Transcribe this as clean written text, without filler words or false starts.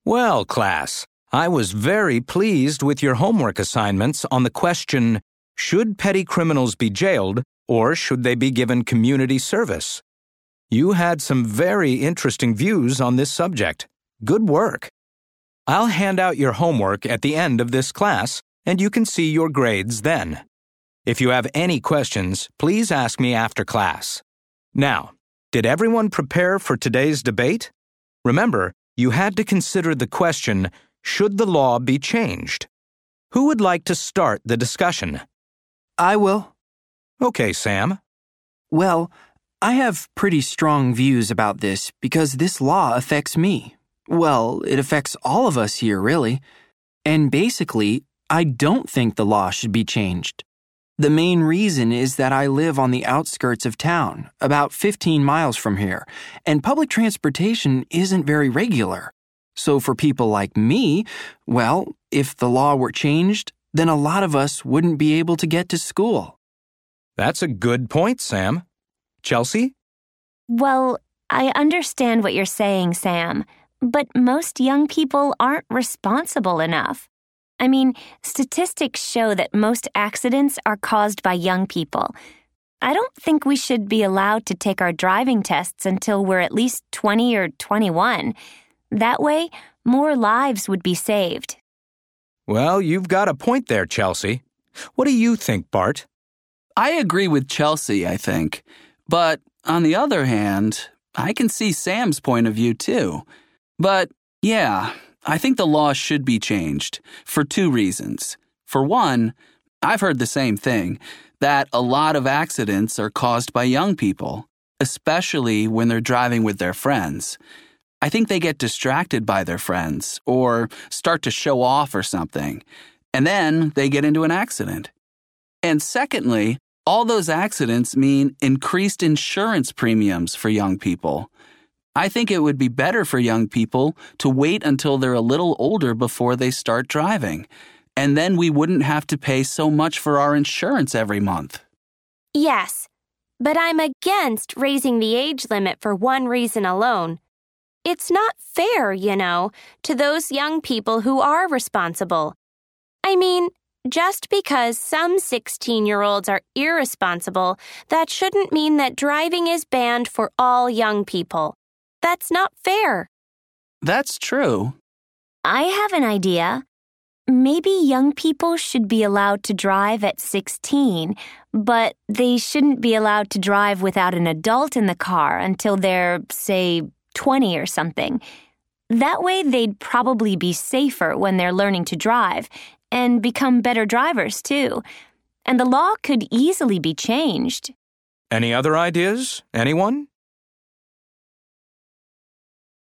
Well, class, I was very pleased with your homework assignments on the question, should petty criminals be jailed or should they be given community service? You had some very interesting views on this subject. Good work. I'll hand out your homework at the end of this class, and you can see your grades then. If you have any questions, please ask me after class. Now, did everyone prepare for today's debate? Remember, you had to consider the question, should the law be changed? Who would like to start the discussion? I will. Okay, Sam. Well, I have pretty strong views about this because this law affects me. Well, it affects all of us here, really. And basically, I don't think the law should be changed. The main reason is that I live on the outskirts of town, about 15 miles from here, and public transportation isn't very regular. So for people like me, well, if the law were changed, then a lot of us wouldn't be able to get to school. That's a good point, Sam. Chelsea? Well, I understand what you're saying, Sam, but most young people aren't responsible enough. I mean, statistics show that most accidents are caused by young people. I don't think we should be allowed to take our driving tests until we're at least 20 or 21. That way, more lives would be saved. Well, you've got a point there, Chelsea. What do you think, Bart? I agree with Chelsea, I think. But on the other hand, I can see Sam's point of view too. But yeah, I think the law should be changed for two reasons. For one, I've heard the same thing, that a lot of accidents are caused by young people, especially when they're driving with their friends. I think they get distracted by their friends or start to show off or something, and then they get into an accident. And secondly, all those accidents mean increased insurance premiums for young people. I think it would be better for young people to wait until they're a little older before they start driving, and then we wouldn't have to pay so much for our insurance every month. Yes, but I'm against raising the age limit for one reason alone. It's not fair, to those young people who are responsible. I mean, just because some 16-year-olds are irresponsible, that shouldn't mean that driving is banned for all young people. That's not fair. That's true. I have an idea. Maybe young people should be allowed to drive at 16, but they shouldn't be allowed to drive without an adult in the car until they're, say, 20 or something. That way they'd probably be safer when they're learning to drive and become better drivers too. And the law could easily be changed. Any other ideas? Anyone?